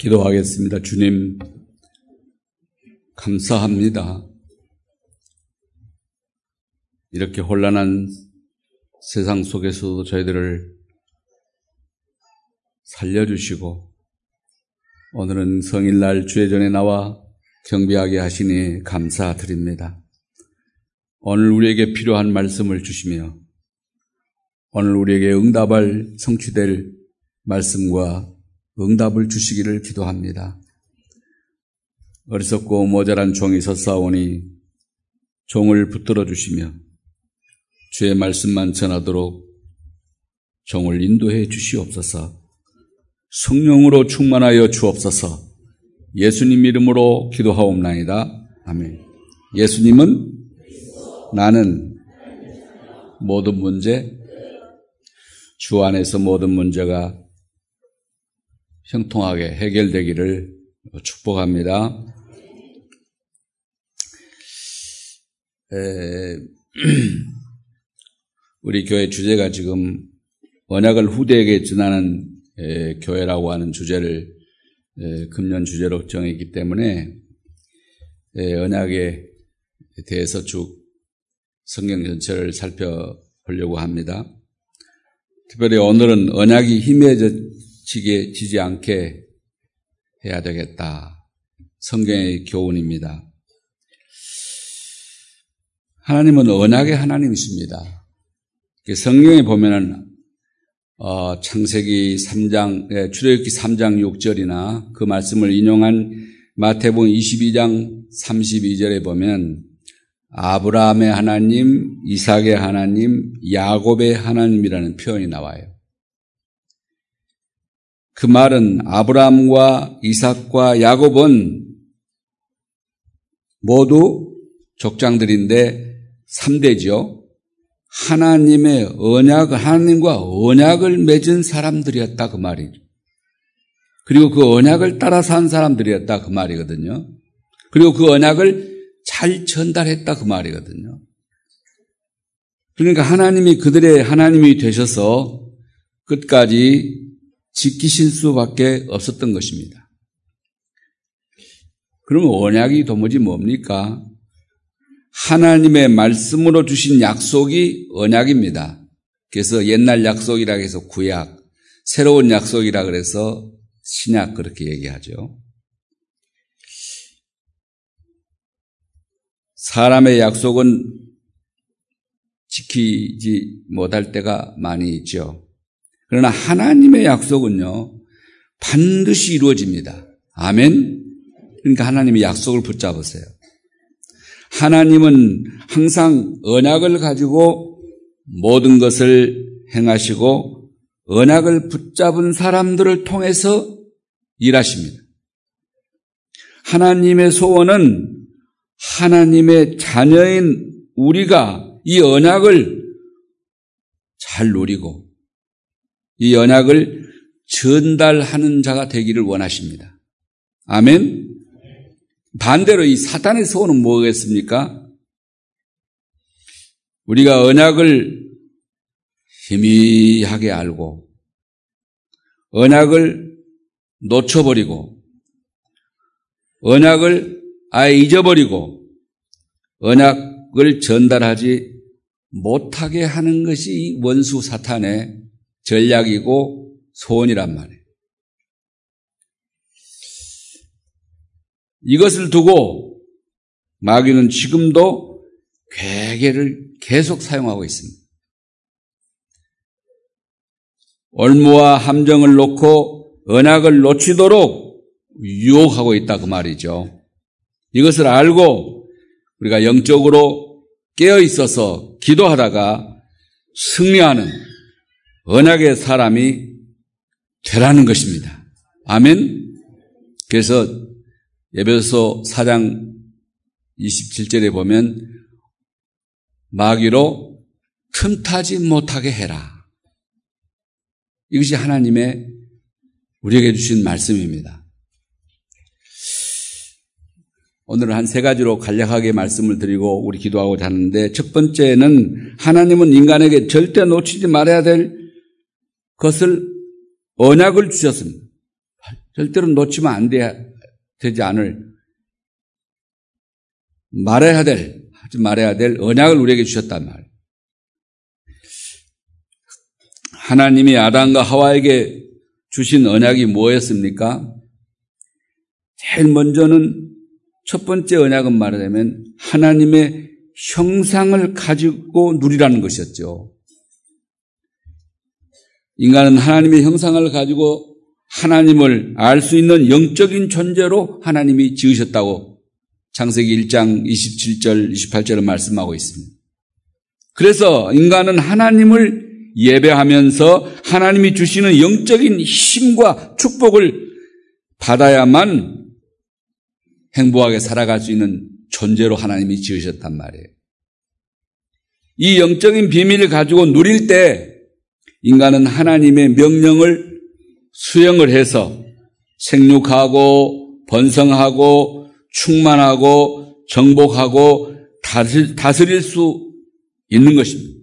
기도하겠습니다. 주님, 감사합니다. 이렇게 혼란한 세상 속에서도 저희들을 살려주시고 오늘은 성일날 주의 전에 나와 경배하게 하시니 감사드립니다. 오늘 우리에게 필요한 말씀을 주시며 오늘 우리에게 응답할 성취될 말씀과 응답을 주시기를 기도합니다. 어리석고 모자란 종이 섰사오니 종을 붙들어 주시며 주의 말씀만 전하도록 종을 인도해 주시옵소서. 성령으로 충만하여 주옵소서. 예수님 이름으로 기도하옵나이다. 아멘. 예수님은 나는 모든 문제, 주 안에서 모든 문제가 형통하게 해결되기를 축복합니다. 우리 교회 주제가 지금 언약을 후대에게 전하는 교회라고 하는 주제를 금년 주제로 정했기 때문에 언약에 대해서 쭉 성경 전체를 살펴보려고 합니다. 특별히 오늘은 언약이 희미해지지 않게 해야 되겠다. 성경의 교훈입니다. 하나님은 언약의 하나님이십니다. 성경에 보면은 창세기 3장, 출애굽기 3장 6절이나 그 말씀을 인용한 마태복음 22장 32절에 보면 아브라함의 하나님, 이삭의 하나님, 야곱의 하나님이라는 표현이 나와요. 그 말은 아브라함과 이삭과 야곱은 모두 족장들인데 3대죠. 하나님의 하나님과 언약을 맺은 사람들이었다 그 말이죠. 그리고 그 언약을 따라 산 사람들이었다 그 말이거든요. 그리고 그 언약을 잘 전달했다 그 말이거든요. 그러니까 하나님이 그들의 하나님이 되셔서 끝까지 지키실 수밖에 없었던 것입니다. 그러면 언약이 도무지 뭡니까? 하나님의 말씀으로 주신 약속이 언약입니다. 그래서 옛날 약속이라 해서 구약, 새로운 약속이라 그래서 신약 그렇게 얘기하죠. 사람의 약속은 지키지 못할 때가 많이 있죠. 그러나 하나님의 약속은요, 반드시 이루어집니다. 아멘? 그러니까 하나님의 약속을 붙잡으세요. 하나님은 항상 언약을 가지고 모든 것을 행하시고 언약을 붙잡은 사람들을 통해서 일하십니다. 하나님의 소원은 하나님의 자녀인 우리가 이 언약을 잘 누리고 이 언약을 전달하는 자가 되기를 원하십니다. 아멘? 반대로 이 사탄의 소원은 뭐겠습니까? 우리가 언약을 희미하게 알고 언약을 놓쳐버리고 언약을 아예 잊어버리고 언약을 전달하지 못하게 하는 것이 원수 사탄의 전략이고 소원이란 말이에요. 이것을 두고 마귀는 지금도 괴계를 계속 사용하고 있습니다. 올무와 함정을 놓고 언약을 놓치도록 유혹하고 있다 그 말이죠. 이것을 알고 우리가 영적으로 깨어 있어서 기도하다가 승리하는 언약의 사람이 되라는 것입니다. 아멘. 그래서 에베소 4장 27절에 보면 마귀로 틈타지 못하게 해라. 이것이 하나님의 우리에게 주신 말씀입니다. 오늘은 한 3가지로 간략하게 말씀을 드리고 우리 기도하고자 하는데, 첫 번째는 하나님은 인간에게 절대 놓치지 말아야 될 것을 언약을 주셨습니다. 절대로 놓치면 되지 않을 하지 말아야 될 언약을 우리에게 주셨단 말이에요. 하나님이 아담과 하와에게 주신 언약이 뭐였습니까? 제일 먼저는 첫 번째 언약은 말하자면 하나님의 형상을 가지고 누리라는 것이었죠. 인간은 하나님의 형상을 가지고 하나님을 알 수 있는 영적인 존재로 하나님이 지으셨다고 창세기 1장 27절, 28절을 말씀하고 있습니다. 그래서 인간은 하나님을 예배하면서 하나님이 주시는 영적인 힘과 축복을 받아야만 행복하게 살아갈 수 있는 존재로 하나님이 지으셨단 말이에요. 이 영적인 비밀을 가지고 누릴 때 인간은 하나님의 명령을 수행을 해서 생육하고 번성하고 충만하고 정복하고 다스릴 수 있는 것입니다.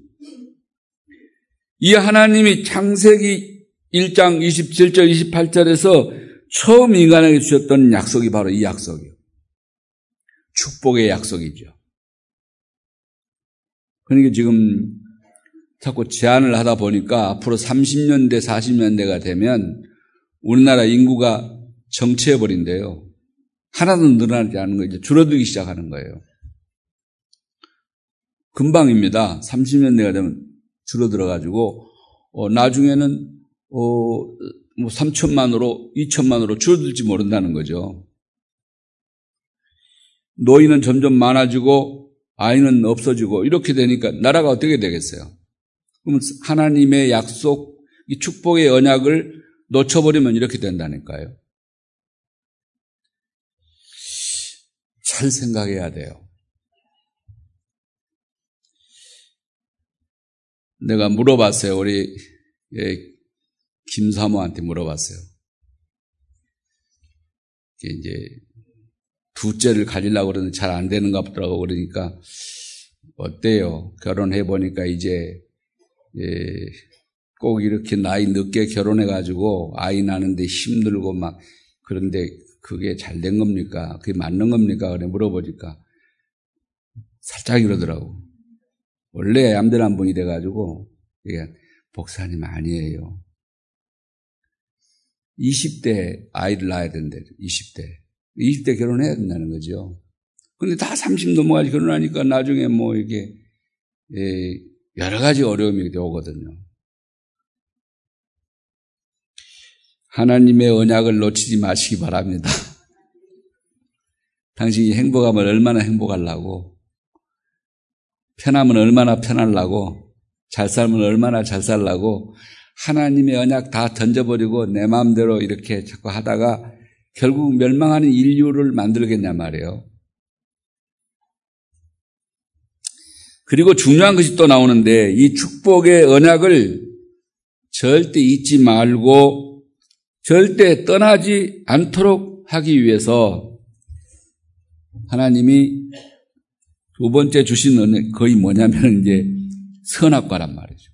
이 하나님이 창세기 1장 27절 28절에서 처음 인간에게 주셨던 약속이 바로 이 약속이에요. 축복의 약속이죠. 그러니까 지금 자꾸 제안을 하다 보니까 앞으로 30년대 40년대가 되면 우리나라 인구가 정체해버린대요. 하나도 늘어나지 않은 거예요. 이제 줄어들기 시작하는 거예요. 금방입니다. 30년대가 되면 줄어들어가지고 나중에는 3천만으로 2천만으로 줄어들지 모른다는 거죠. 노인은 점점 많아지고 아이는 없어지고 이렇게 되니까 나라가 어떻게 되겠어요? 그러면 하나님의 약속, 이 축복의 언약을 놓쳐버리면 이렇게 된다니까요. 잘 생각해야 돼요. 내가 물어봤어요. 우리 김사모한테 물어봤어요. 이제 둘째를 가지려고 그러는데 잘 안 되는가 보더라고. 그러니까 어때요? 결혼해보니까 이제 꼭 이렇게 나이 늦게 결혼해가지고 아이 낳는데 힘들고 막 그런데 그게 잘 된 겁니까? 그게 맞는 겁니까? 그래 물어보니까 살짝 이러더라고. 원래 얌전한 분이 돼가지고 이게 목사님 아니에요. 20대 아이를 낳아야 된대. 20대 결혼해야 된다는 거죠. 그런데 다 30 넘어가지 결혼하니까 나중에 뭐 이게 여러 가지 어려움이 오거든요. 하나님의 언약을 놓치지 마시기 바랍니다. 당신이 행복하면 얼마나 행복하려고, 편하면 얼마나 편하려고, 잘 살면 얼마나 잘 살려고 하나님의 언약 다 던져버리고 내 마음대로 이렇게 자꾸 하다가 결국 멸망하는 인류를 만들겠냐 말이에요. 그리고 중요한 것이 또 나오는데 이 축복의 언약을 절대 잊지 말고 절대 떠나지 않도록 하기 위해서 하나님이 두 번째 주신 언약 거의 뭐냐면 이제 선악과란 말이죠.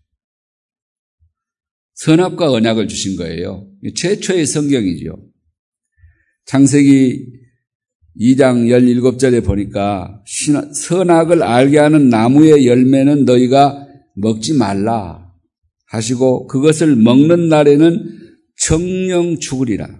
선악과 언약을 주신 거예요. 최초의 성경이죠. 창세기 2장 17절에 보니까 선악을 알게 하는 나무의 열매는 너희가 먹지 말라 하시고 그것을 먹는 날에는 정령 죽으리라.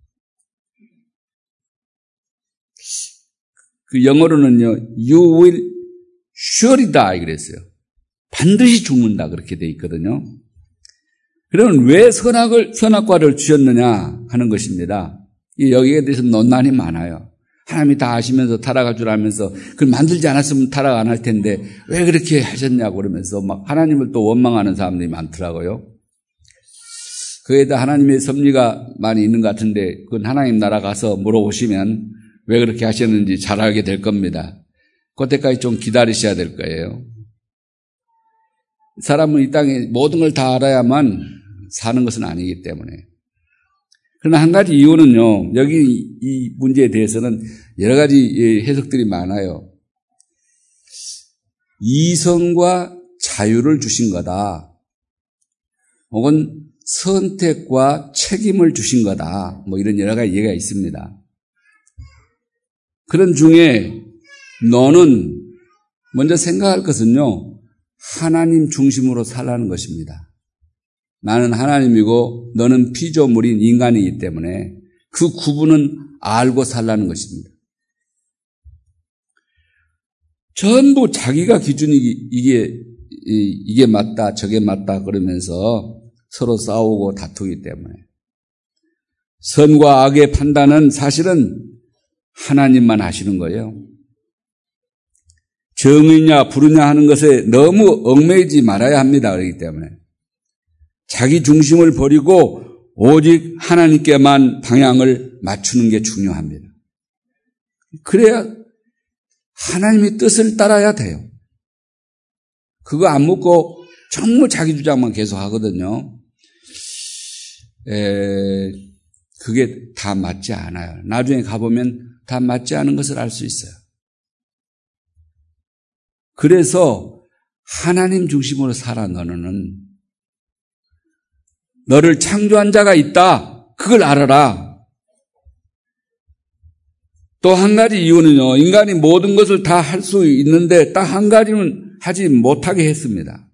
그 영어로는요, you will surely die 그랬어요. 반드시 죽는다 그렇게 돼 있거든요. 그러면 왜 선악과를 주셨느냐 하는 것입니다. 여기에 대해서 논란이 많아요. 하나님이 다 아시면서 타락할 줄 알면서 그걸 만들지 않았으면 타락 안 할 텐데 왜 그렇게 하셨냐고 그러면서 막 하나님을 또 원망하는 사람들이 많더라고요. 그에다 하나님의 섭리가 많이 있는 것 같은데 그건 하나님 나라 가서 물어보시면 왜 그렇게 하셨는지 잘 알게 될 겁니다. 그때까지 좀 기다리셔야 될 거예요. 사람은 이 땅에 모든 걸 다 알아야만 사는 것은 아니기 때문에. 그러나 한 가지 이유는요, 여기 이 문제에 대해서는 여러 가지 해석들이 많아요. 이성과 자유를 주신 거다. 혹은 선택과 책임을 주신 거다. 뭐 이런 여러 가지 얘기가 있습니다. 그런 중에 너는 먼저 생각할 것은요, 하나님 중심으로 살라는 것입니다. 나는 하나님이고 너는 피조물인 인간이기 때문에 그 구분은 알고 살라는 것입니다. 전부 자기가 기준이 이게 맞다, 저게 맞다 그러면서 서로 싸우고 다투기 때문에 선과 악의 판단은 사실은 하나님만 하시는 거예요. 정의냐 부르냐 하는 것에 너무 얽매이지 말아야 합니다. 그렇기 때문에 자기 중심을 버리고 오직 하나님께만 방향을 맞추는 게 중요합니다. 그래야 하나님의 뜻을 따라야 돼요. 그거 안 묻고 전부 자기 주장만 계속 하거든요. 그게 다 맞지 않아요. 나중에 가보면 다 맞지 않은 것을 알 수 있어요. 그래서 하나님 중심으로 살아. 너를 창조한 자가 있다. 그걸 알아라. 또 한 가지 이유는요, 인간이 모든 것을 다 할 수 있는데 딱 한 가지는 하지 못하게 했습니다.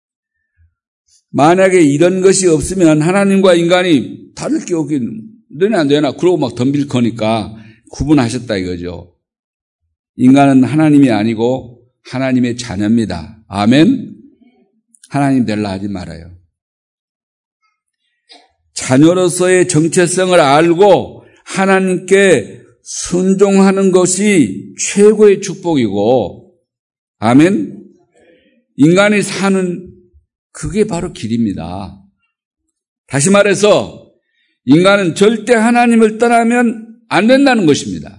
만약에 이런 것이 없으면 하나님과 인간이 다를 게 없긴, 너네 안 되나? 그러고 막 덤빌 거니까 구분하셨다 이거죠. 인간은 하나님이 아니고 하나님의 자녀입니다. 아멘? 하나님 되려 하지 말아요. 자녀로서의 정체성을 알고 하나님께 순종하는 것이 최고의 축복이고, 아멘? 인간이 사는 그게 바로 길입니다. 다시 말해서 인간은 절대 하나님을 떠나면 안 된다는 것입니다.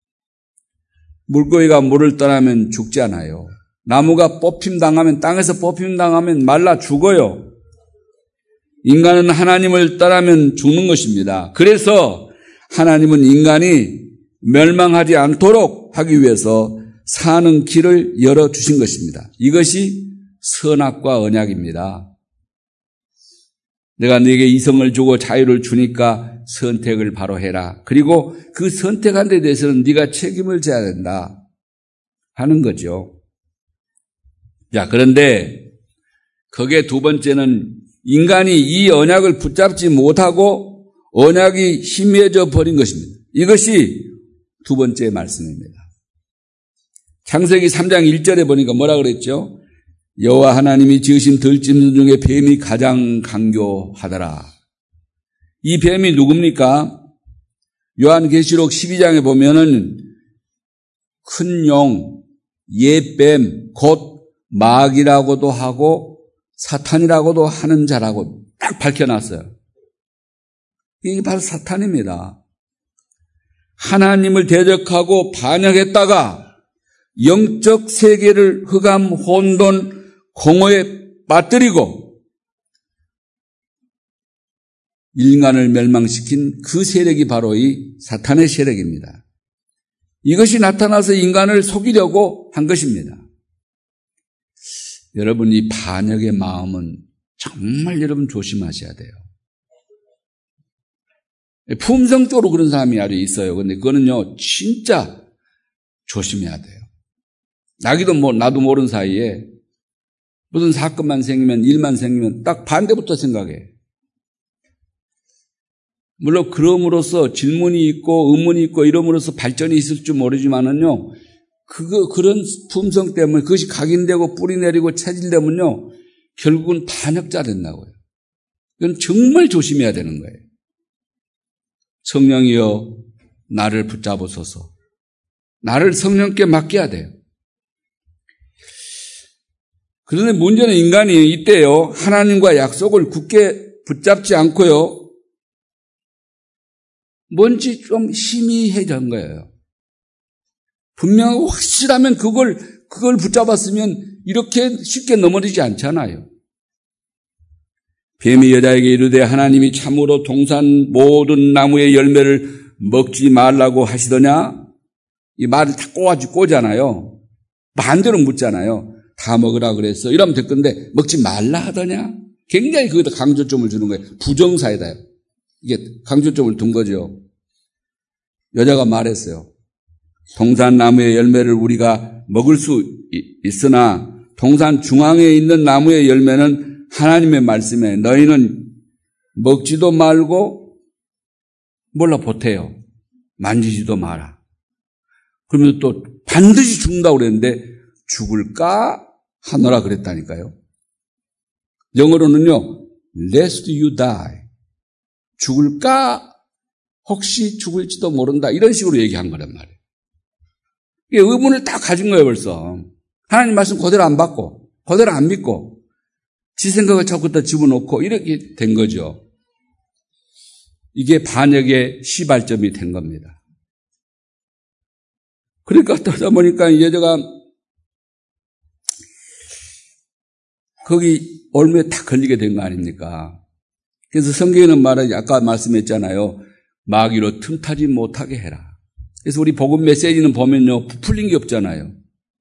물고기가 물을 떠나면 죽지 않아요. 나무가 뽑힘당하면, 땅에서 뽑힘당하면 말라 죽어요. 인간은 하나님을 떠나면 죽는 것입니다. 그래서 하나님은 인간이 멸망하지 않도록 하기 위해서 사는 길을 열어주신 것입니다. 이것이 선악과 언약입니다. 내가 네게 이성을 주고 자유를 주니까 선택을 바로 해라. 그리고 그 선택한 데 대해서는 네가 책임을 져야 된다 하는 거죠. 자, 그런데 거기에 두 번째는 인간이 이 언약을 붙잡지 못하고 언약이 희미해져 버린 것입니다. 이것이 두 번째 말씀입니다. 창세기 3장 1절에 보니까 뭐라 그랬죠? 여호와 하나님이 지으신 들짐승 중에 뱀이 가장 간교하더라. 이 뱀이 누굽니까? 요한계시록 12장에 보면은 큰 용, 옛뱀, 곧 마귀라고도 하고 사탄이라고도 하는 자라고 딱 밝혀놨어요. 이게 바로 사탄입니다. 하나님을 대적하고 반역했다가 영적 세계를 흑암, 혼돈, 공허에 빠뜨리고 인간을 멸망시킨 그 세력이 바로 이 사탄의 세력입니다. 이것이 나타나서 인간을 속이려고 한 것입니다. 여러분, 이 반역의 마음은 정말 여러분 조심하셔야 돼요. 품성적으로 그런 사람이 아주 있어요. 그런데 그거는요, 진짜 조심해야 돼요. 나도 모르는 사이에 무슨 사건만 생기면, 일만 생기면 딱 반대부터 생각해. 물론 그럼으로써 질문이 있고 의문이 있고 이러므로써 발전이 있을 줄 모르지만은요, 그런 품성 때문에 그것이 각인되고 뿌리 내리고 체질되면요, 결국은 반역자 된다고요. 이건 정말 조심해야 되는 거예요. 성령이여 나를 붙잡으소서. 나를 성령께 맡겨야 돼요. 그런데 문제는 인간이 이때요, 하나님과 약속을 굳게 붙잡지 않고요, 뭔지 좀 희미해진 거예요. 분명하고 확실하면 그걸 붙잡았으면 이렇게 쉽게 넘어지지 않잖아요. 뱀이 여자에게 이르되 하나님이 참으로 동산 모든 나무의 열매를 먹지 말라고 하시더냐? 이 말을 다 꼬잖아요. 반대로 묻잖아요. 다 먹으라 그랬어. 이러면 될 건데 먹지 말라 하더냐? 굉장히 거기다 강조점을 주는 거예요. 부정사이다. 이게 강조점을 둔 거죠. 여자가 말했어요. 동산나무의 열매를 우리가 먹을 수 있으나 동산 중앙에 있는 나무의 열매는 하나님의 말씀에 너희는 먹지도 말고 몰라 보태요. 만지지도 마라. 그러면 또 반드시 죽는다고 그랬는데 죽을까 하노라 그랬다니까요. 영어로는요. Lest you die. 죽을까? 혹시 죽을지도 모른다. 이런 식으로 얘기한 거란 말이에요. 이게 의문을 딱 가진 거예요 벌써. 하나님 말씀 그대로 안 받고 그대로 안 믿고 지 생각을 자꾸 다 집어넣고 이렇게 된 거죠. 이게 반역의 시발점이 된 겁니다. 그러니까 떠다 보니까 이 여자가 거기 올무에 딱 걸리게 된 거 아닙니까? 그래서 성경에는 말하지 아까 말씀했잖아요. 마귀로 틈타지 못하게 해라. 그래서 우리 복음 메시지는 보면요. 부풀린 게 없잖아요.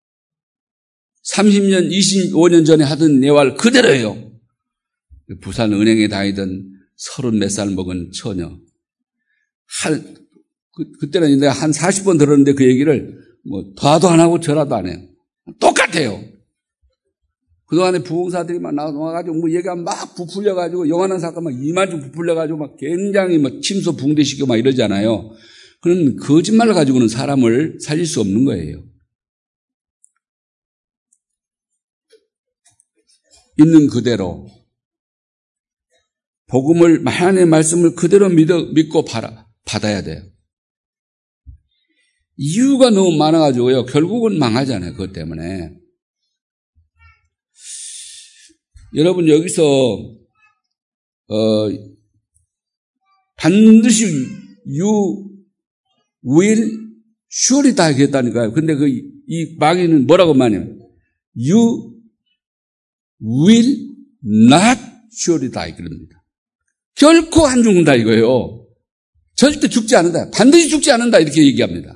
30년, 25년 전에 하던 내활 그대로예요. 부산 은행에 다니던 30몇 살 먹은 처녀. 그때는 내가 한 40번 들었는데 그 얘기를 뭐 더도 안 하고 저라도 안 해요. 똑같아요. 그동안에 부흥사들이 막 나와가지고 뭐 얘기가 막 부풀려가지고 영원한 사건 막 이만큼 부풀려가지고 막 굉장히 막 침소 붕대시키고 막 이러잖아요. 그런 거짓말을 가지고는 사람을 살릴 수 없는 거예요. 있는 그대로 복음을 하나님의 말씀을 그대로 믿고 받아야 돼요. 이유가 너무 많아가지고요. 결국은 망하잖아요. 그것 때문에. 여러분 여기서 반드시 you will surely die 했다니까요. 근데 이 마귀는 뭐라고 말해요? You will not surely die 그럽니다. 결코 안 죽는다 이거예요. 절대 죽지 않는다. 반드시 죽지 않는다 이렇게 얘기합니다.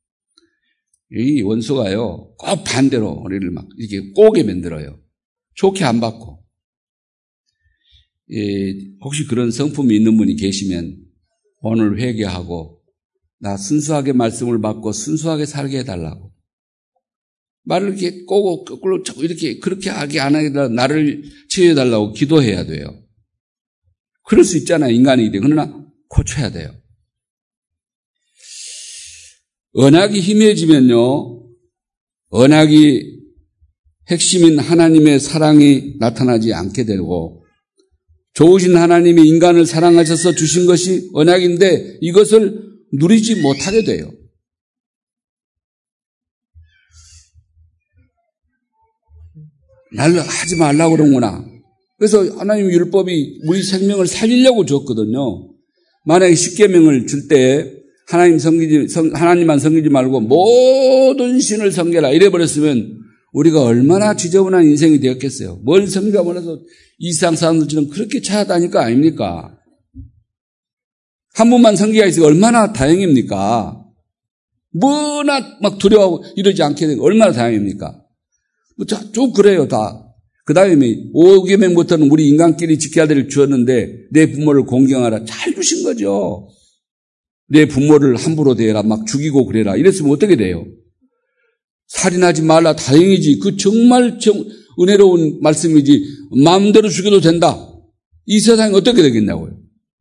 이 원수가요. 꼭 반대로 우리를 막 이렇게 꼬게 만들어요. 좋게 안 받고. 혹시 그런 성품이 있는 분이 계시면 오늘 회개하고 나 순수하게 말씀을 받고 순수하게 살게 해달라고. 말을 이렇게 꼬고 거꾸로 이렇게 그렇게 하게 안 하게 해달라고 나를 치유해달라고 기도해야 돼요. 그럴 수 있잖아요. 인간이기 때문에. 그러나 고쳐야 돼요. 언약이 희미해지면요. 언약이 핵심인 하나님의 사랑이 나타나지 않게 되고 좋으신 하나님이 인간을 사랑하셔서 주신 것이 언약인데 이것을 누리지 못하게 돼요. 날 하지 말라고 그러는구나. 그래서 하나님 율법이 우리 생명을 살리려고 줬거든요. 만약에 10계명을 줄 때 하나님만 섬기지 말고 모든 신을 섬겨라 이래버렸으면 우리가 얼마나 지저분한 인생이 되었겠어요. 뭘 섬기가 몰라서 이상 사람들처럼 그렇게 찾아다니까 아닙니까? 한 분만 섬기가 있으면 얼마나 다행입니까? 뭐나 막 두려워하고 이러지 않게 되고 얼마나 다행입니까? 쭉 그래요 다. 그 다음에 5계명부터는 우리 인간끼리 지켜야 될 주었는데 내 부모를 공경하라 잘 주신 거죠. 내 부모를 함부로 대해라 막 죽이고 그래라 이랬으면 어떻게 돼요? 살인하지 말라 다행이지. 그 정말 은혜로운 말씀이지. 마음대로 죽여도 된다. 이 세상이 어떻게 되겠냐고요.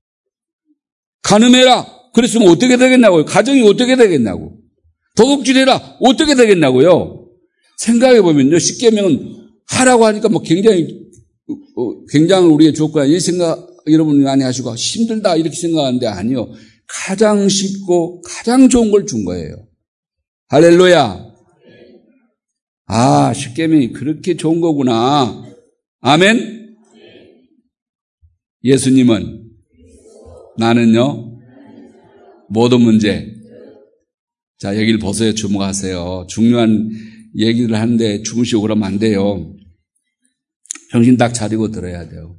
간음해라. 그랬으면 어떻게 되겠냐고요. 가정이 어떻게 되겠냐고. 도둑질해라. 어떻게 되겠냐고요. 생각해보면요. 10계명은 하라고 하니까 뭐 굉장히 우리의 조건이 이 생각 여러분이 많이 하시고 힘들다 이렇게 생각하는데 아니요. 가장 쉽고 가장 좋은 걸 준 거예요. 할렐루야. 아, 10계명이 그렇게 좋은 거구나. 아멘. 예수님은 나는요. 모든 문제. 자, 여기를 보세요. 주목하세요. 중요한 얘기를 하는데 주무시고 그러면 안 돼요. 정신 딱 차리고 들어야 돼요.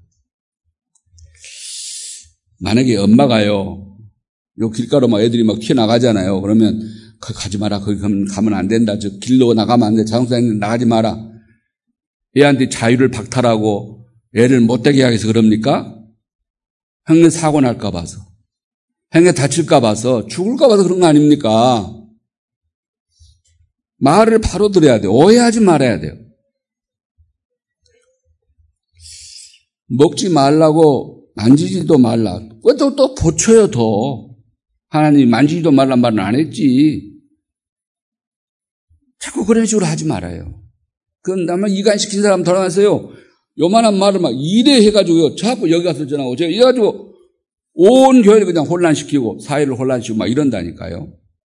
만약에 엄마가요. 요 길가로 막 애들이 막 튀어나가잖아요. 그러면 가지 마라. 거기 가면 안 된다. 저 길로 나가면 안 돼. 자동차에 나가지 마라. 애한테 자유를 박탈하고 애를 못되게 하기 위해서 그럽니까? 형님 사고 날까 봐서. 형님 다칠까 봐서, 죽을까 봐서 그런 거 아닙니까? 말을 바로 들어야 돼요. 오해하지 말아야 돼요. 먹지 말라고 만지지도 말라. 왜 또 고쳐요, 더. 하나님이 만지지도 말란 말은 안 했지. 자꾸 그런 식으로 하지 말아요. 그건 아마 이간시킨 사람 돌아가세요. 요만한 말을 막 이래 해가지고요. 자꾸 여기 가서 전하고, 제가 이래가지고 온 교회를 그냥 혼란시키고, 사회를 혼란시키고 막 이런다니까요.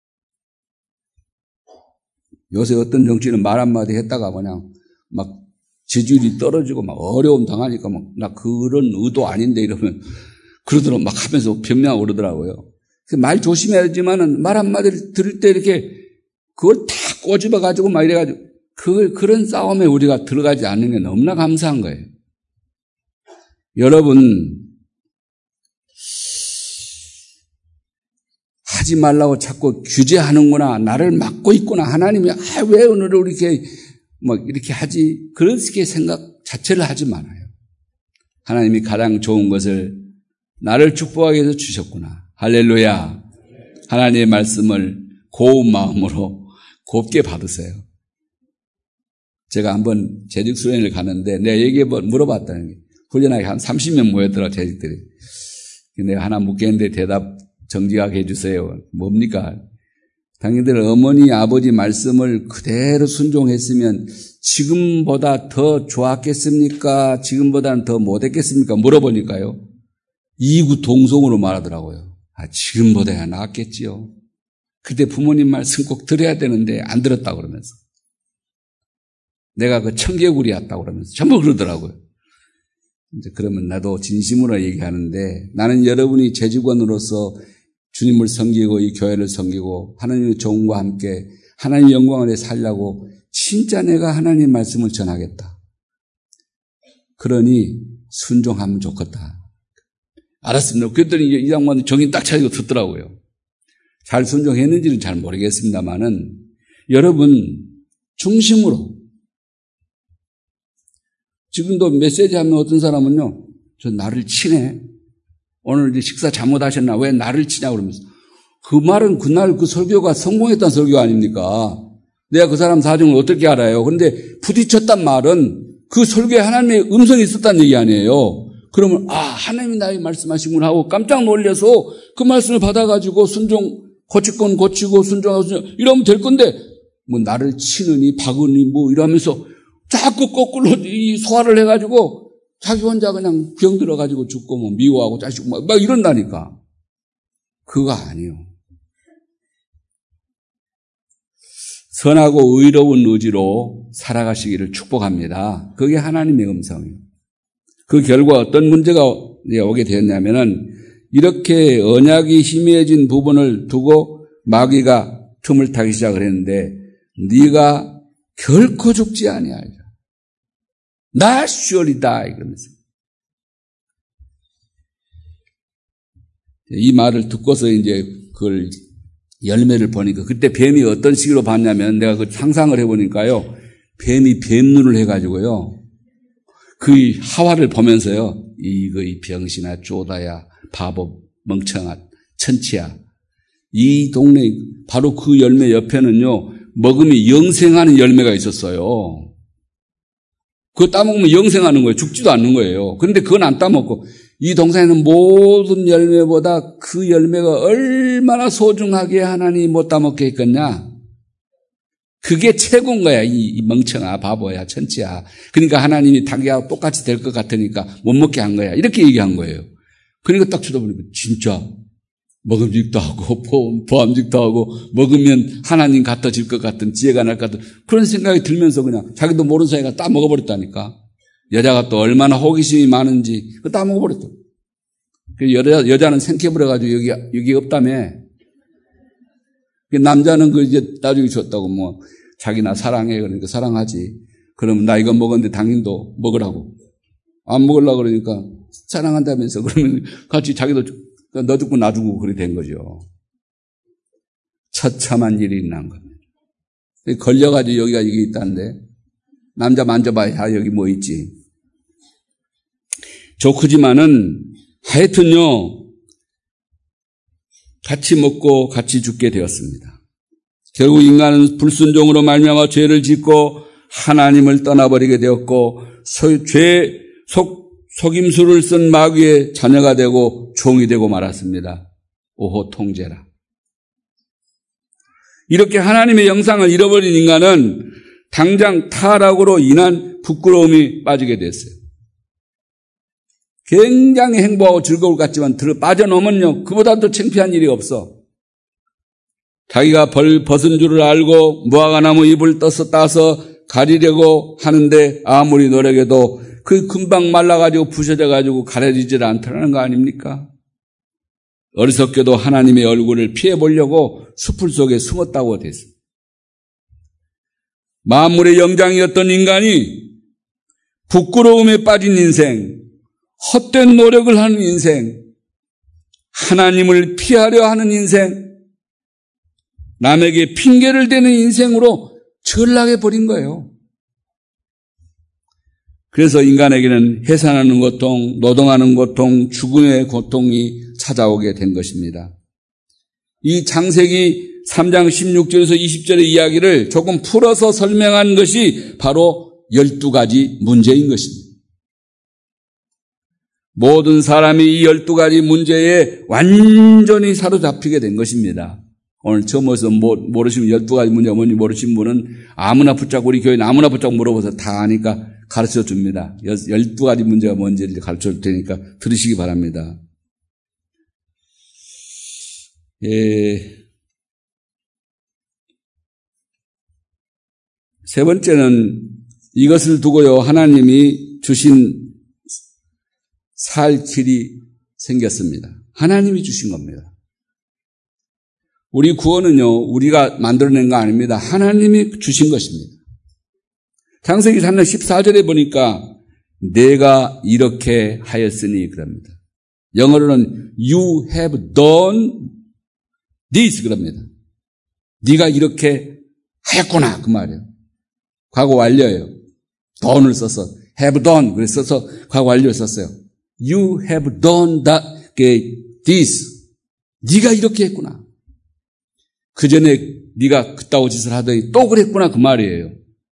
요새 어떤 정치인은 말 한마디 했다가 그냥 막 지지율이 떨어지고 막 어려움 당하니까 막 나 그런 의도 아닌데 이러면 그러더라고 막 하면서 변명하고 그러더라고요. 말 조심해야지만은 말 한마디를 들을 때 이렇게 그걸 다 꼬집어가지고 막 이래가지고 그런 싸움에 우리가 들어가지 않는 게 너무나 감사한 거예요. 여러분, 하지 말라고 자꾸 규제하는구나. 나를 막고 있구나. 하나님이, 왜 오늘 이렇게 하지? 그렇게 생각 자체를 하지 말아요. 하나님이 가장 좋은 것을 나를 축복하기 위해서 주셨구나. 할렐루야. 하나님의 말씀을 고운 마음으로 곱게 받으세요. 제가 한번 재직 수련회를 가는데 내가 얘기해 물어봤다는 게 훈련하게 한 30명 모였더라 재직들이. 내가 하나 묻겠는데 대답 정직하게 해주세요. 뭡니까? 당신들 어머니 아버지 말씀을 그대로 순종했으면 지금보다 더 좋았겠습니까? 지금보다는 더 못했겠습니까? 물어보니까요. 이구동성으로 말하더라고요. 지금보다야 나았겠지요. 그때 부모님 말씀 꼭 들어야 되는데 안 들었다고 그러면서. 내가 그 청개구리였다고 그러면서 전부 그러더라고요. 이제 그러면 나도 진심으로 얘기하는데 나는 여러분이 재직원으로서 주님을 섬기고 이 교회를 섬기고 하나님의 종과 함께 하나님의 영광을 위해 살려고 진짜 내가 하나님의 말씀을 전하겠다. 그러니 순종하면 좋겠다. 알았습니다. 그랬더니 이 양반은 정신 딱 차리고 듣더라고요. 잘 순종했는지는 잘 모르겠습니다만은 여러분 중심으로 지금도 메시지 하면 어떤 사람은요, 저 나를 치네. 오늘 이제 식사 잘못하셨나? 왜 나를 치냐? 그러면서. 그 말은 그날 그 설교가 성공했다는 설교 아닙니까? 내가 그 사람 사정을 어떻게 알아요? 그런데 부딪혔단 말은 그 설교에 하나님의 음성이 있었다는 얘기 아니에요. 그러면, 하나님이 나에게 말씀하시구나 하고 깜짝 놀라서 그 말씀을 받아가지고 고칠 건 고치고 순종하고 이러면 될 건데, 뭐 나를 치느니 박으니 뭐 이러면서 자꾸 거꾸로 이 소화를 해가지고 자기 혼자 그냥 병 들어가지고 죽고 뭐 미워하고 자시고 막 이런다니까. 그거 아니요. 선하고 의로운 의지로 살아가시기를 축복합니다. 그게 하나님의 음성이에요. 그 결과 어떤 문제가 오게 되었냐면은 이렇게 언약이 희미해진 부분을 두고 마귀가 틈을 타기 시작을 했는데 네가 결코 죽지 아니하리라. Not surely die. 그러면서. 이 말을 듣고서 이제 그걸 열매를 보니까 그때 뱀이 어떤 식으로 봤냐면 내가 그 상상을 해보니까요. 뱀이 뱀눈을 해가지고요. 그 하와를 보면서요. 이 병신아 쪼다야 바보 멍청아 천치야. 이 동네 바로 그 열매 옆에는요. 먹으면 영생하는 열매가 있었어요. 그거 따먹으면 영생하는 거예요. 죽지도 않는 거예요. 그런데 그건 안 따먹고 이 동산에는 모든 열매보다 그 열매가 얼마나 소중하게 하나님이 못 따먹게 했겠냐. 그게 최고인 거야. 이 멍청아 바보야 천치야. 그러니까 하나님이 자기하고 똑같이 될 것 같으니까 못 먹게 한 거야. 이렇게 얘기한 거예요. 그러니까 딱 쳐다보니까 진짜 먹음직도 하고 보암직도 하고 먹으면 하나님 같아질 것 같은 지혜가 날 것 같은 그런 생각이 들면서 그냥 자기도 모르는 사이가 딱 먹어버렸다니까. 여자가 또 얼마나 호기심이 많은지 그거 다 먹어버렸다. 여자는 생겨버려가지고 여기 없다며. 남자는 그 이제 나중에 줬다고 뭐 자기 나 사랑해 그러니까 사랑하지. 그러면 나 이거 먹었는데 당신도 먹으라고. 안 먹으려고 그러니까 사랑한다면서 그러면 같이 자기도 너 죽고 나 죽고 그렇게 된 거죠. 처참한 일이 일어난 겁니다. 걸려가지고 여기가 이게 있다는데 남자 만져봐야 여기 뭐 있지. 크지만은 하여튼요, 같이 먹고 같이 죽게 되었습니다. 결국 인간은 불순종으로 말미암아 죄를 짓고 하나님을 떠나버리게 되었고 속임수를 쓴 마귀의 자녀가 되고 종이 되고 말았습니다. 오호 통제라. 이렇게 하나님의 영상을 잃어버린 인간은 당장 타락으로 인한 부끄러움이 빠지게 됐어요. 굉장히 행복하고 즐거울 것 같지만 빠져놓으면요, 그보다 더 창피한 일이 없어. 자기가 벗은 줄을 알고 무화과나무 잎을 따서 가리려고 하는데 아무리 노력해도 그 금방 말라가지고 부셔져가지고 가려지질 않다는 거 아닙니까? 어리석게도 하나님의 얼굴을 피해보려고 숲을 속에 숨었다고 됐습니다. 만물의 영장이었던 인간이 부끄러움에 빠진 인생, 헛된 노력을 하는 인생, 하나님을 피하려 하는 인생, 남에게 핑계를 대는 인생으로 전락해 버린 거예요. 그래서 인간에게는 해산하는 고통, 노동하는 고통, 죽음의 고통이 찾아오게 된 것입니다. 이 창세기 3장 16절에서 20절의 이야기를 조금 풀어서 설명한 것이 바로 12가지 문제인 것입니다. 모든 사람이 이 12가지 문제에 완전히 사로잡히게 된 것입니다. 오늘 처음 와서 모르시면 12가지 문제가 뭔지 모르신 분은 아무나 붙잡고 우리 교회는 아무나 붙잡고 물어보세요. 다 아니까 가르쳐 줍니다. 12가지 문제가 뭔지를 가르쳐 줄 테니까 들으시기 바랍니다. 세 번째는 이것을 두고요, 하나님이 주신 살 길이 생겼습니다. 하나님이 주신 겁니다. 우리 구원은요, 우리가 만들어낸 거 아닙니다. 하나님이 주신 것입니다. 창세기 3장 14절에 보니까 내가 이렇게 하였으니 그럽니다. 영어로는 you have done this 그럽니다. 네가 이렇게 하였구나 그 말이에요. 과거 완료예요. done을 써서 have done 그래서 써서 과거 완료를 썼어요. You have done this. 네가 이렇게 했구나. 그 전에 네가 그따구 짓을 하더니 또 그랬구나 그 말이에요.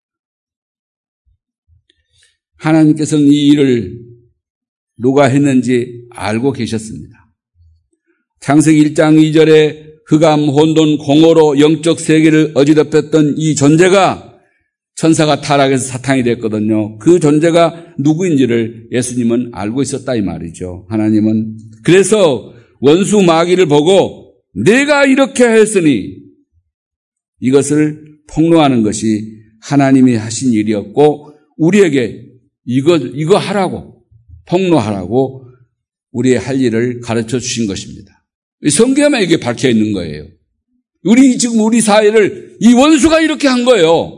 하나님께서는 이 일을 누가 했는지 알고 계셨습니다. 창세기 1장 2절에 흑암, 혼돈, 공허로 영적 세계를 어지럽혔던 이 존재가 천사가 타락해서 사탄이 됐거든요. 그 존재가 누구인지를 예수님은 알고 있었다 이 말이죠. 하나님은. 그래서 원수 마귀를 보고 내가 이렇게 했으니 이것을 폭로하는 것이 하나님이 하신 일이었고 우리에게 이거 하라고 폭로하라고 우리의 할 일을 가르쳐 주신 것입니다. 성경에만 이게 밝혀 있는 거예요. 지금 우리 사회를 이 원수가 이렇게 한 거예요.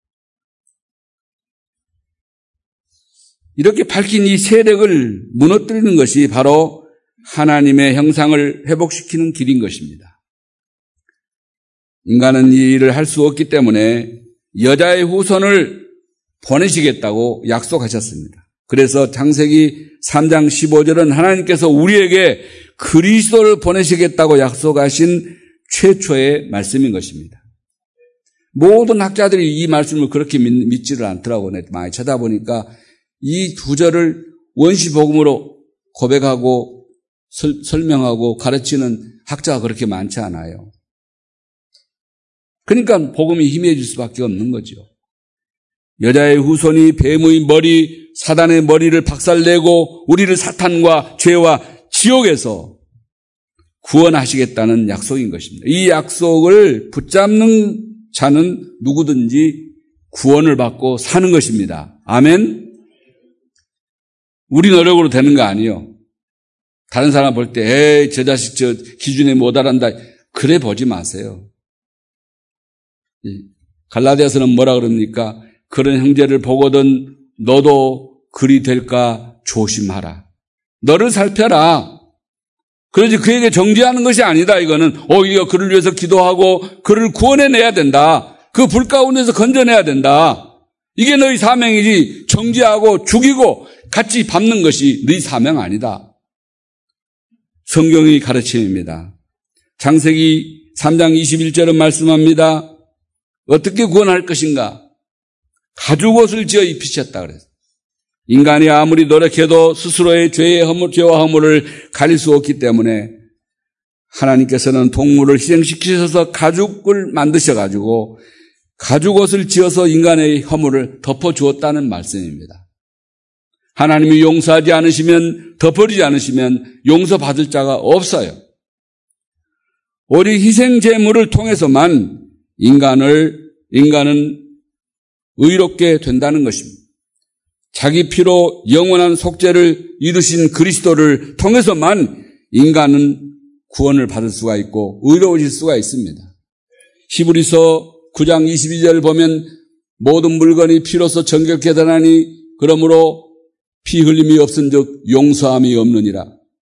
이렇게 밝힌 이 세력을 무너뜨리는 것이 바로 하나님의 형상을 회복시키는 길인 것입니다. 인간은 이 일을 할 수 없기 때문에 여자의 후손을 보내시겠다고 약속하셨습니다. 그래서 창세기 3장 15절은 하나님께서 우리에게 그리스도를 보내시겠다고 약속하신 최초의 말씀인 것입니다. 모든 학자들이 이 말씀을 그렇게 믿지를 않더라고요. 많이 쳐다보니까 이 두 절을 원시복음으로 고백하고 설명하고 가르치는 학자가 그렇게 많지 않아요. 그러니까 복음이 희미해질 수밖에 없는 거죠. 여자의 후손이 뱀의 머리, 사단의 머리를 박살내고 우리를 사탄과 죄와 지옥에서 구원하시겠다는 약속인 것입니다. 이 약속을 붙잡는 자는 누구든지 구원을 받고 사는 것입니다. 아멘. 우리 노력으로 되는 거 아니에요. 다른 사람 볼 때 에이 저 자식 저 기준에 못 알아간다 그래 보지 마세요. 갈라디아서는 뭐라 그럽니까? 그런 형제를 보거든 너도 그리 될까 조심하라. 너를 살펴라. 그러지 그에게 정죄하는 것이 아니다. 이거는 오히려 그를 위해서 기도하고 그를 구원해내야 된다. 그 불 가운데서 건져내야 된다. 이게 너희 사명이지. 정죄하고 죽이고 같이 밟는 것이 네 사명 아니다. 성경의 가르침입니다. 창세기 3장 21절은 말씀합니다. 어떻게 구원할 것인가? 가죽옷을 지어 입히셨다 그랬어요. 인간이 아무리 노력해도 스스로의 죄와 허물을 가릴 수 없기 때문에 하나님께서는 동물을 희생시키셔서 가죽을 만드셔가지고 가죽옷을 지어서 인간의 허물을 덮어주었다는 말씀입니다. 하나님이 용서하지 않으시면, 덮어주지 않으시면 용서받을 자가 없어요. 오직 희생제물을 통해서만 인간은 의롭게 된다는 것입니다. 자기 피로 영원한 속죄를 이루신 그리스도를 통해서만 인간은 구원을 받을 수가 있고 의로워질 수가 있습니다. 히브리서 9장 22절을 보면 모든 물건이 피로서 정결케 되나니 그러므로 피 흘림이 없은즉 용서함이 없느니라.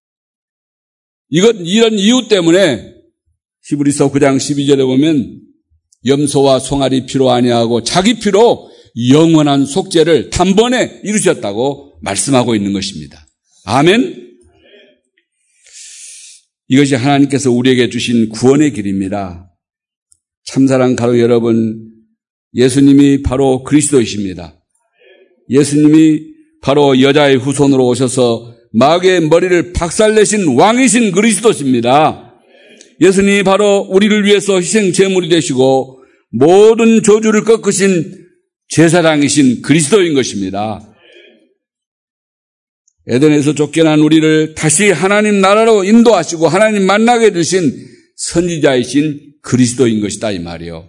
이런 이유 때문에 히브리서 9장 12절에 보면 염소와 송아리 피로 아니하고 자기 피로 영원한 속죄를 단번에 이루셨다고 말씀하고 있는 것입니다. 아멘. 이것이 하나님께서 우리에게 주신 구원의 길입니다. 참사랑 가족 여러분, 예수님이 바로 그리스도이십니다. 예수님이 바로 여자의 후손으로 오셔서 마귀의 머리를 박살내신 왕이신 그리스도십니다. 예수님이 바로 우리를 위해서 희생 제물이 되시고 모든 저주를 꺾으신 제사장이신 그리스도인 것입니다. 에덴에서 쫓겨난 우리를 다시 하나님 나라로 인도하시고 하나님 만나게 해주신 선지자이신 그리스도인 것이다 이 말이요.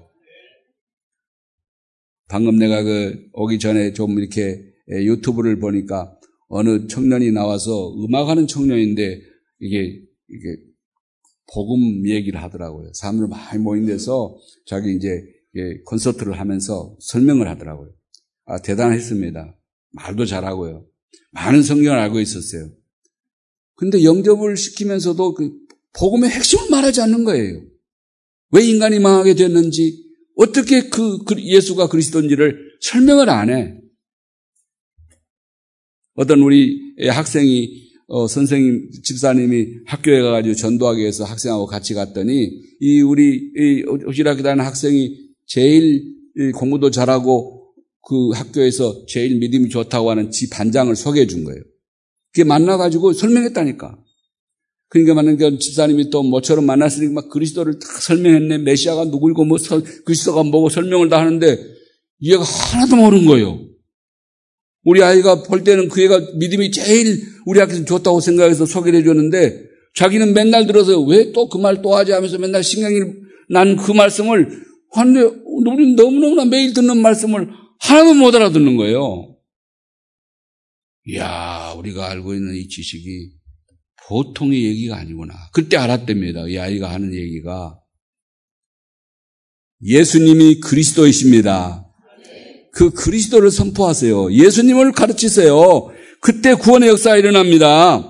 방금 내가 오기 전에 좀 이렇게 유튜브를 보니까 어느 청년이 나와서 음악하는 청년인데 이게 복음 얘기를 하더라고요. 사람들 많이 모인 데서 자기 이제 콘서트를 하면서 설명을 하더라고요. 아, 대단했습니다. 말도 잘하고요. 많은 성경을 알고 있었어요. 근데 영접을 시키면서도 그 복음의 핵심을 말하지 않는 거예요. 왜 인간이 망하게 됐는지, 어떻게 그 예수가 그리스도인지를 설명을 안 해. 어떤 우리 학생이 선생님, 집사님이 학교에 가가지고 전도하기 위해서 학생하고 같이 갔더니 우리 오시락에 다니는 학생이 제일 공부도 잘하고 그 학교에서 제일 믿음이 좋다고 하는 지 반장을 소개해 준 거예요. 그게 만나가지고 설명했다니까. 그러니까 만약에 집사님이 또 모처럼 만났으니까 막 그리스도를 다 설명했네. 메시아가 누구이고 뭐 그리스도가 뭐고 설명을 다 하는데 얘가 하나도 모르는 거예요. 우리 아이가 볼 때는 그 애가 믿음이 제일 우리 학교에서 좋다고 생각해서 소개를 해줬는데 자기는 맨날 들어서 왜 또 그 말 또 하지 하면서 맨날 신경이 난 그 말씀을 하는데 우리는 너무너무나 매일 듣는 말씀을 하나도 못 알아듣는 거예요. 이야, 우리가 알고 있는 이 지식이 보통의 얘기가 아니구나. 그때 알았답니다. 이 아이가 하는 얘기가. 예수님이 그리스도이십니다. 그 그리스도를 선포하세요. 예수님을 가르치세요. 그때 구원의 역사가 일어납니다.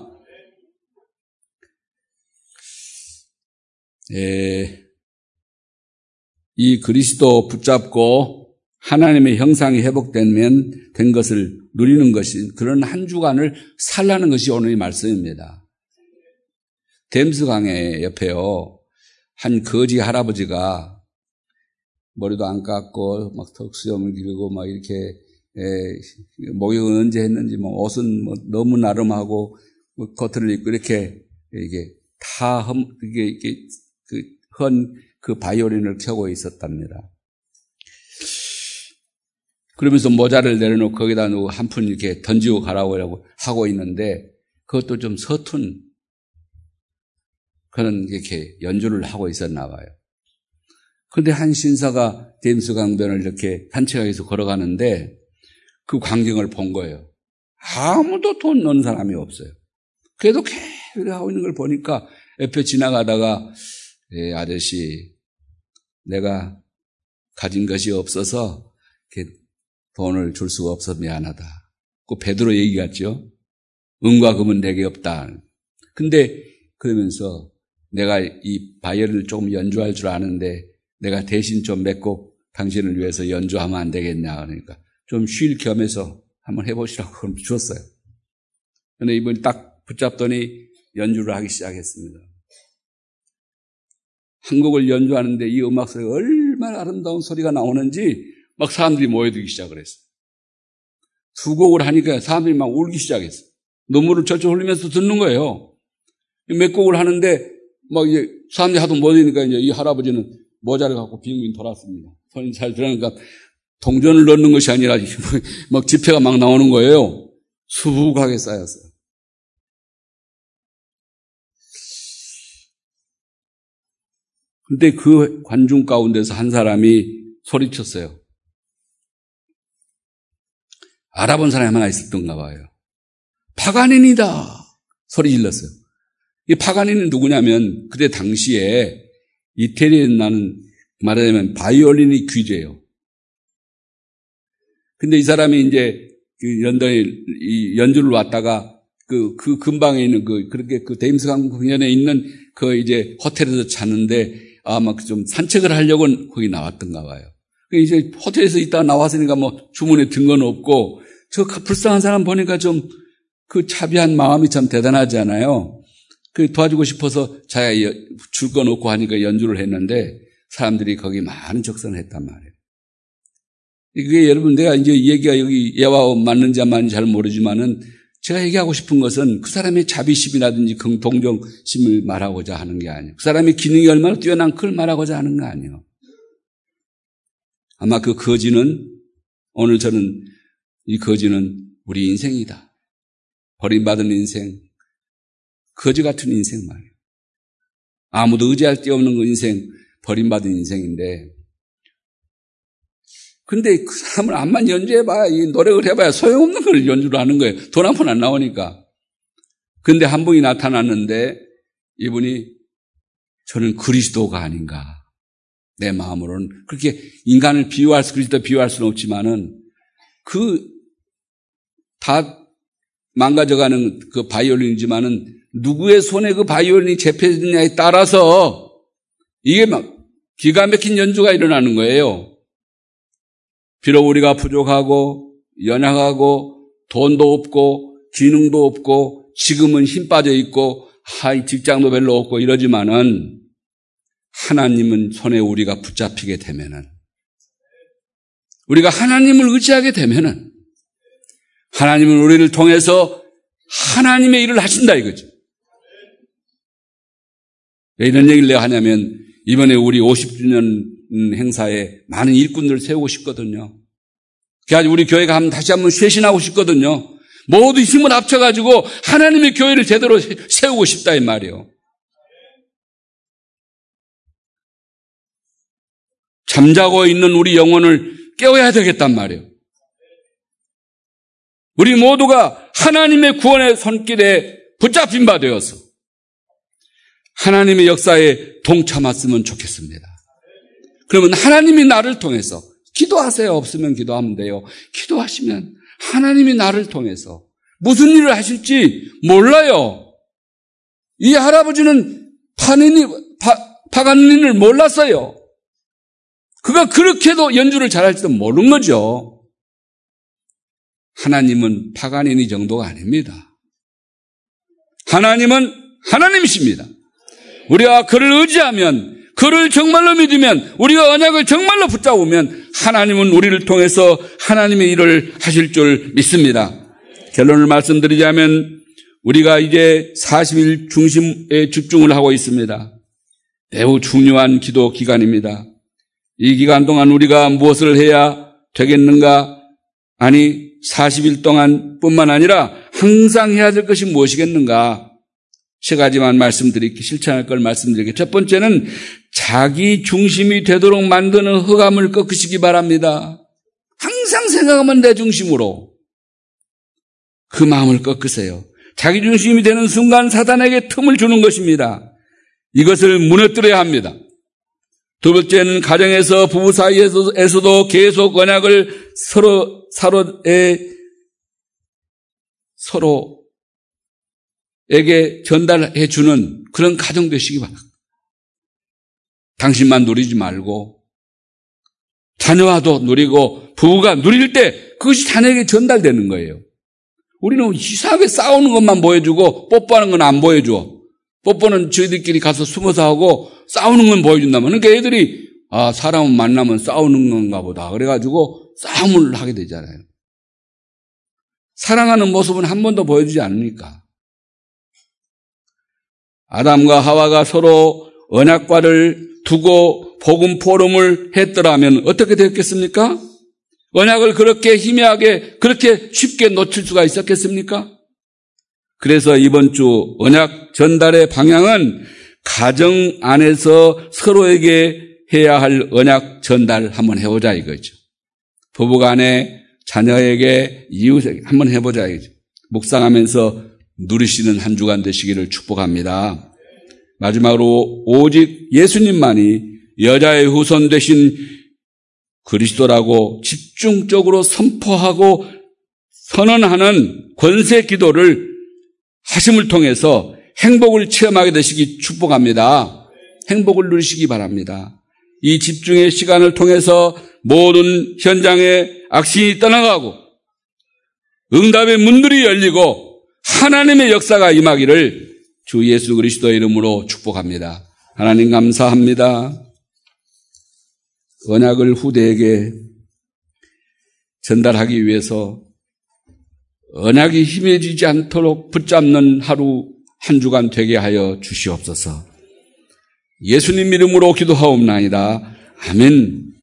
이 그리스도 붙잡고 하나님의 형상이 된 것을 누리는 것이, 그런 한 주간을 살라는 것이 오늘의 말씀입니다. 댐스강의 옆에요, 한 거지 할아버지가 머리도 안 깎고 막 턱수염을 기르고 막 이렇게 목욕은 언제 했는지 뭐 옷은 뭐 너무 나름하고 뭐 겉을 입고 이렇게 이게 다 그 바이올린을 켜고 있었답니다. 그러면서 모자를 내려놓고 거기다 놓고 한 푼 이렇게 던지고 가라고 하고 있는데 그것도 좀 서툰 그런 이렇게 연주를 하고 있었나 봐요. 그런데 한 신사가 댐스 강변을 이렇게 산책하면서 걸어가는데 그 광경을 본 거예요. 아무도 돈 넣는 사람이 없어요. 그래도 계속 하고 있는 걸 보니까 옆에 지나가다가 아저씨, 내가 가진 것이 없어서 이렇게 돈을 줄 수가 없어서 미안하다. 그 베드로 얘기 같죠? 은과 금은 내게 없다. 근데 그러면서 내가 이 바이올린을 조금 연주할 줄 아는데 내가 대신 좀 몇 곡 당신을 위해서 연주하면 안 되겠냐. 그러니까 좀 쉴 겸해서 한번 해보시라고 그럼 주었어요. 근데 이번에 딱 붙잡더니 연주를 하기 시작했습니다. 한 곡을 연주하는데 이 음악 소리가 얼마나 아름다운 소리가 나오는지 막 사람들이 모여들기 시작을 했어요. 두 곡을 하니까 사람들이 막 울기 시작했어요. 눈물을 절절 흘리면서 듣는 거예요. 몇 곡을 하는데 막 이제 사람들이 하도 모이니까 이제 이 할아버지는 모자를 갖고 빙빙 돌았습니다. 손이 잘 들어가니까 동전을 넣는 것이 아니라 막 지폐가 막 나오는 거예요. 수북하게 쌓였어요. 근데 그 관중 가운데서 한 사람이 소리쳤어요. 알아본 사람이 하나 있었던가 봐요. 파가닌이다! 소리 질렀어요. 이 파가닌은 누구냐면 그때 당시에 이태리에 나는 말하자면 바이올린이 귀재예요. 근데 이 사람이 이제 그 런던에 연주를 왔다가 그 근방에 있는 그렇게 데임스 강변에 있는 이제 호텔에서 잤는데 아마 좀 산책을 하려고 거기 나왔던가 봐요. 이제 호텔에서 있다가 나왔으니까 뭐 주문에 든 건 없고 저 불쌍한 사람 보니까 좀 그 차비한 마음이 참 대단하지 않아요? 도와주고 싶어서 자기가 줄 건 없고 하니까 연주를 했는데 사람들이 거기 많은 적선을 했단 말이에요. 이게 여러분 내가 이제 이 얘기가 여기 예와 맞는지 안 맞는지 잘 모르지만은 제가 얘기하고 싶은 것은 그 사람의 자비심이라든지 동정심을 말하고자 하는 게 아니에요. 그 사람의 기능이 얼마나 뛰어난 그걸 말하고자 하는 거 아니에요. 아마 그 거지는 오늘 저는 이 거지는 우리 인생이다. 버림받은 인생, 거지 같은 인생 말이에요. 아무도 의지할 데 없는 그 인생, 버림받은 인생인데 근데 그 사람을 암만 연주해봐야, 노력을 해봐야 소용없는 걸 연주를 하는 거예요. 돈 한 푼 안 나오니까. 근데 한 분이 나타났는데 이분이 저는 그리스도가 아닌가. 내 마음으로는. 그렇게 인간을 그리스도 비유할 수는 없지만은 다 망가져가는 그 바이올린이지만은 누구의 손에 그 바이올린이 잡혀있느냐에 따라서 이게 막 기가 막힌 연주가 일어나는 거예요. 비록 우리가 부족하고 연약하고 돈도 없고 기능도 없고 지금은 힘 빠져 있고 직장도 별로 없고 이러지만은 하나님은 손에 우리가 붙잡히게 되면은 우리가 하나님을 의지하게 되면은 하나님은 우리를 통해서 하나님의 일을 하신다 이거죠. 왜 이런 얘기를 내가 하냐면 이번에 우리 50주년 행사에 많은 일꾼들을 세우고 싶거든요. 그래서 우리 교회가 다시 한번 쇄신하고 싶거든요. 모두 힘을 합쳐가지고 하나님의 교회를 제대로 세우고 싶다 이 말이에요. 잠자고 있는 우리 영혼을 깨워야 되겠단 말이에요. 우리 모두가 하나님의 구원의 손길에 붙잡힌 바 되어서 하나님의 역사에 동참했으면 좋겠습니다. 그러면 하나님이 나를 통해서 기도하세요. 없으면 기도하면 돼요. 기도하시면 하나님이 나를 통해서 무슨 일을 하실지 몰라요. 이 할아버지는 파가닌을 몰랐어요. 그가 그렇게도 연주를 잘할지도 모르는 거죠. 하나님은 파가니니 정도가 아닙니다. 하나님은 하나님이십니다. 우리가 그를 의지하면, 그를 정말로 믿으면, 우리가 언약을 정말로 붙잡으면 하나님은 우리를 통해서 하나님의 일을 하실 줄 믿습니다. 결론을 말씀드리자면 우리가 이제 40일 중심에 집중을 하고 있습니다. 매우 중요한 기도 기간입니다. 이 기간 동안 우리가 무엇을 해야 되겠는가? 아니 40일 동안 뿐만 아니라 항상 해야 될 것이 무엇이겠는가? 세 가지만 실천할 걸 말씀드리겠습니다. 첫 번째는 자기 중심이 되도록 만드는 흑암을 꺾으시기 바랍니다. 항상 생각하면 내 중심으로 그 마음을 꺾으세요. 자기 중심이 되는 순간 사단에게 틈을 주는 것입니다. 이것을 무너뜨려야 합니다. 두 번째는 가정에서 부부 사이에서도 계속 언약을 서로에게 전달해 주는 그런 가정 되시기 바랍니다. 당신만 누리지 말고 자녀와도 누리고 부부가 누릴 때 그것이 자녀에게 전달되는 거예요. 우리는 이상하게 싸우는 것만 보여주고 뽀뽀하는 건 안 보여줘. 뽀뽀는 저희들끼리 가서 숨어서 하고 싸우는 건 보여준다면. 그러니까 애들이 사람은 만나면 싸우는 건가 보다. 그래가지고 싸움을 하게 되잖아요. 사랑하는 모습은 한 번도 보여주지 않으니까. 아담과 하와가 서로 언약과를 두고 복음 포럼을 했더라면 어떻게 됐겠습니까? 언약을 그렇게 희미하게 그렇게 쉽게 놓칠 수가 있었겠습니까? 그래서 이번 주 언약 전달의 방향은 가정 안에서 서로에게 해야 할 언약 전달 한번 해보자 이거죠. 부부간에 자녀에게 이웃에게 한번 해보자 이거죠. 묵상하면서 누리시는 한 주간 되시기를 축복합니다. 마지막으로 오직 예수님만이 여자의 후손 되신 그리스도라고 집중적으로 선포하고 선언하는 권세 기도를 하심을 통해서 행복을 체험하게 되시기 축복합니다. 행복을 누리시기 바랍니다. 이 집중의 시간을 통해서 모든 현장의 악신이 떠나가고 응답의 문들이 열리고 하나님의 역사가 임하기를 주 예수 그리스도의 이름으로 축복합니다. 하나님 감사합니다. 언약을 후대에게 전달하기 위해서 언약이 힘해지지 않도록 붙잡는 하루 한 주간 되게 하여 주시옵소서. 예수님 이름으로 기도하옵나이다. 아멘.